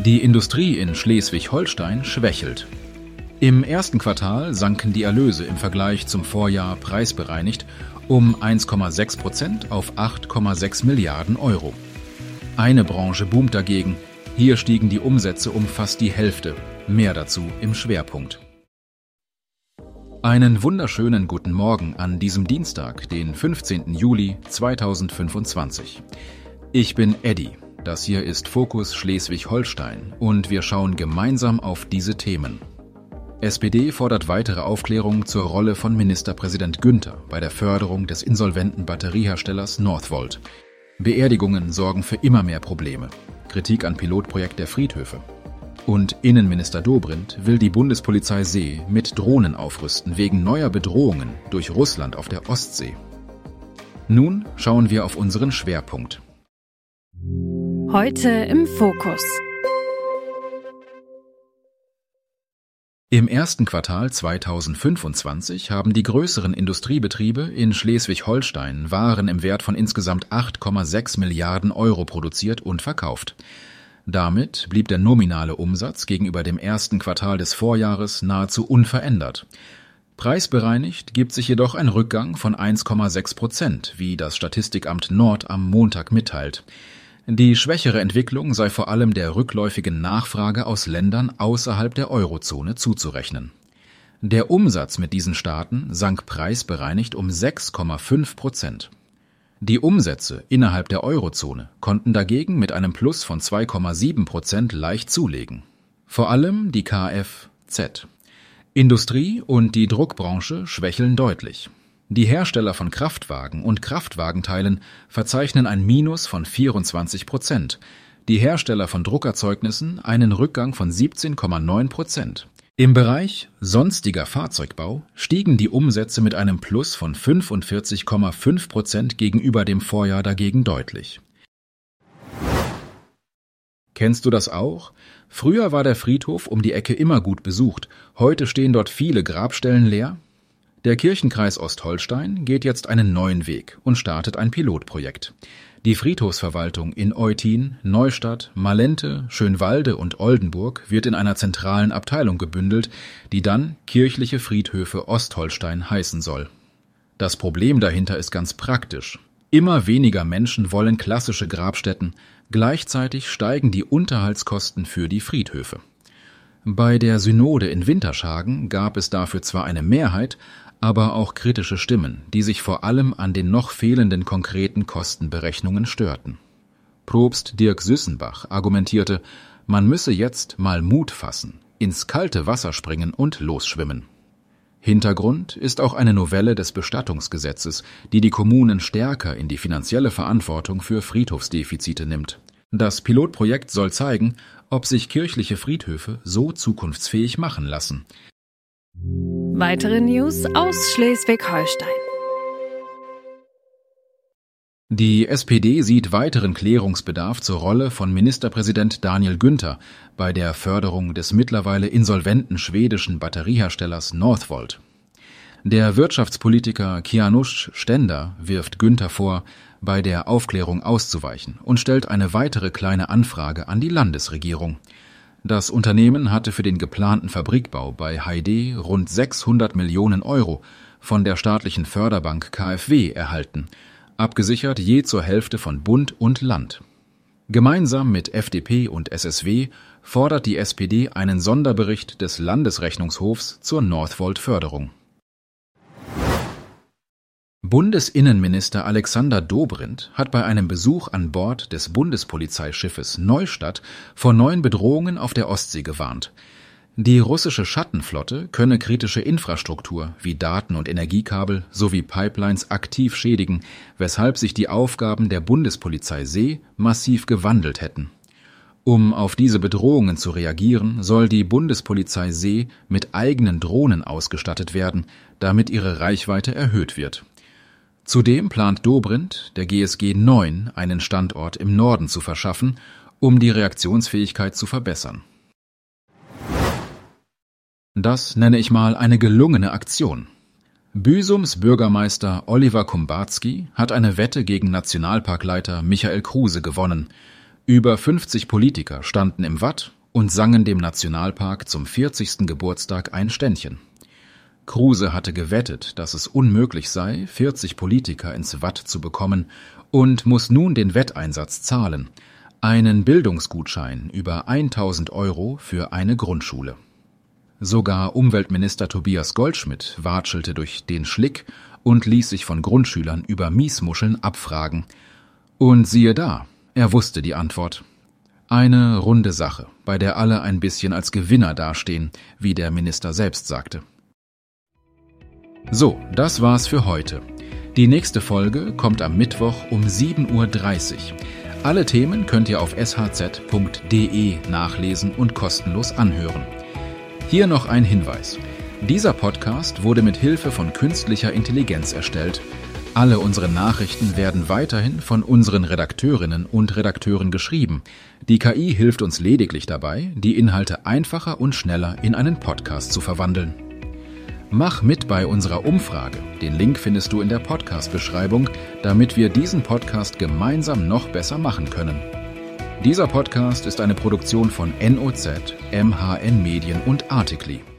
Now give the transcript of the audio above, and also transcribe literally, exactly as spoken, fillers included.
Die Industrie in Schleswig-Holstein schwächelt. Im ersten Quartal sanken die Erlöse im Vergleich zum Vorjahr preisbereinigt um eins Komma sechs Prozent auf acht Komma sechs Milliarden Euro. Eine Branche boomt dagegen. Hier stiegen die Umsätze um fast die Hälfte. Mehr dazu im Schwerpunkt. Einen wunderschönen guten Morgen an diesem Dienstag, den fünfzehnten Juli zweitausendfünfundzwanzig. Ich bin Eddie. Das hier ist Fokus Schleswig-Holstein und wir schauen gemeinsam auf diese Themen. S P D fordert weitere Aufklärung zur Rolle von Ministerpräsident Günther bei der Förderung des insolventen Batterieherstellers Northvolt. Beerdigungen sorgen für immer mehr Probleme. Kritik an Pilotprojekt der Friedhöfe. Und Innenminister Dobrindt will die Bundespolizei See mit Drohnen aufrüsten wegen neuer Bedrohungen durch Russland auf der Ostsee. Nun schauen wir auf unseren Schwerpunkt. Heute im Fokus. Im ersten Quartal zweitausendfünfundzwanzig haben die größeren Industriebetriebe in Schleswig-Holstein Waren im Wert von insgesamt acht Komma sechs Milliarden Euro produziert und verkauft. Damit blieb der nominale Umsatz gegenüber dem ersten Quartal des Vorjahres nahezu unverändert. Preisbereinigt gibt sich jedoch ein Rückgang von eins Komma sechs Prozent, wie das Statistikamt Nord am Montag mitteilt. Die schwächere Entwicklung sei vor allem der rückläufigen Nachfrage aus Ländern außerhalb der Eurozone zuzurechnen. Der Umsatz mit diesen Staaten sank preisbereinigt um sechs Komma fünf Prozent. Die Umsätze innerhalb der Eurozone konnten dagegen mit einem Plus von zwei Komma sieben Prozent leicht zulegen. Vor allem die Kfz. Industrie und die Druckbranche schwächeln deutlich. Die Hersteller von Kraftwagen und Kraftwagenteilen verzeichnen ein Minus von vierundzwanzig Prozent, die Hersteller von Druckerzeugnissen einen Rückgang von siebzehn Komma neun Prozent. Im Bereich sonstiger Fahrzeugbau stiegen die Umsätze mit einem Plus von fünfundvierzig Komma fünf Prozent gegenüber dem Vorjahr dagegen deutlich. Kennst du das auch? Früher war der Friedhof um die Ecke immer gut besucht, heute stehen dort viele Grabstellen leer. Der Kirchenkreis Ostholstein geht jetzt einen neuen Weg und startet ein Pilotprojekt. Die Friedhofsverwaltung in Eutin, Neustadt, Malente, Schönwalde und Oldenburg wird in einer zentralen Abteilung gebündelt, die dann Kirchliche Friedhöfe Ostholstein heißen soll. Das Problem dahinter ist ganz praktisch. Immer weniger Menschen wollen klassische Grabstätten, gleichzeitig steigen die Unterhaltskosten für die Friedhöfe. Bei der Synode in Winterschagen gab es dafür zwar eine Mehrheit, aber auch kritische Stimmen, die sich vor allem an den noch fehlenden konkreten Kostenberechnungen störten. Propst Dirk Süssenbach argumentierte, man müsse jetzt mal Mut fassen, ins kalte Wasser springen und losschwimmen. Hintergrund ist auch eine Novelle des Bestattungsgesetzes, die die Kommunen stärker in die finanzielle Verantwortung für Friedhofsdefizite nimmt. Das Pilotprojekt soll zeigen, ob sich kirchliche Friedhöfe so zukunftsfähig machen lassen. Weitere News aus Schleswig-Holstein. Die S P D sieht weiteren Klärungsbedarf zur Rolle von Ministerpräsident Daniel Günther bei der Förderung des mittlerweile insolventen schwedischen Batterieherstellers Northvolt. Der Wirtschaftspolitiker Kianusz Stender wirft Günther vor, bei der Aufklärung auszuweichen und stellt eine weitere kleine Anfrage an die Landesregierung. Das Unternehmen hatte für den geplanten Fabrikbau bei Heide rund sechshundert Millionen Euro von der staatlichen Förderbank K f W erhalten, abgesichert je zur Hälfte von Bund und Land. Gemeinsam mit F D P und S S W fordert die S P D einen Sonderbericht des Landesrechnungshofs zur Northvolt-Förderung. Bundesinnenminister Alexander Dobrindt hat bei einem Besuch an Bord des Bundespolizeischiffes Neustadt vor neuen Bedrohungen auf der Ostsee gewarnt. Die russische Schattenflotte könne kritische Infrastruktur wie Daten- und Energiekabel sowie Pipelines aktiv schädigen, weshalb sich die Aufgaben der Bundespolizei See massiv gewandelt hätten. Um auf diese Bedrohungen zu reagieren, soll die Bundespolizei See mit eigenen Drohnen ausgestattet werden, damit ihre Reichweite erhöht wird. Zudem plant Dobrindt, der G S G neun einen Standort im Norden zu verschaffen, um die Reaktionsfähigkeit zu verbessern. Das nenne ich mal eine gelungene Aktion. Büsums Bürgermeister Oliver Kumbatski hat eine Wette gegen Nationalparkleiter Michael Kruse gewonnen. Über fünfzig Politiker standen im Watt und sangen dem Nationalpark zum vierzigsten Geburtstag ein Ständchen. Kruse hatte gewettet, dass es unmöglich sei, vierzig Politiker ins Watt zu bekommen und muss nun den Wetteinsatz zahlen, einen Bildungsgutschein über tausend Euro für eine Grundschule. Sogar Umweltminister Tobias Goldschmidt watschelte durch den Schlick und ließ sich von Grundschülern über Miesmuscheln abfragen. Und siehe da, er wusste die Antwort. Eine runde Sache, bei der alle ein bisschen als Gewinner dastehen, wie der Minister selbst sagte. So, das war's für heute. Die nächste Folge kommt am Mittwoch um sieben Uhr dreißig. Alle Themen könnt ihr auf s h z punkt d e nachlesen und kostenlos anhören. Hier noch ein Hinweis. Dieser Podcast wurde mit Hilfe von künstlicher Intelligenz erstellt. Alle unsere Nachrichten werden weiterhin von unseren Redakteurinnen und Redakteuren geschrieben. Die K I hilft uns lediglich dabei, die Inhalte einfacher und schneller in einen Podcast zu verwandeln. Mach mit bei unserer Umfrage. Den Link findest du in der Podcast-Beschreibung, damit wir diesen Podcast gemeinsam noch besser machen können. Dieser Podcast ist eine Produktion von N O Z, M H N Medien und Articly.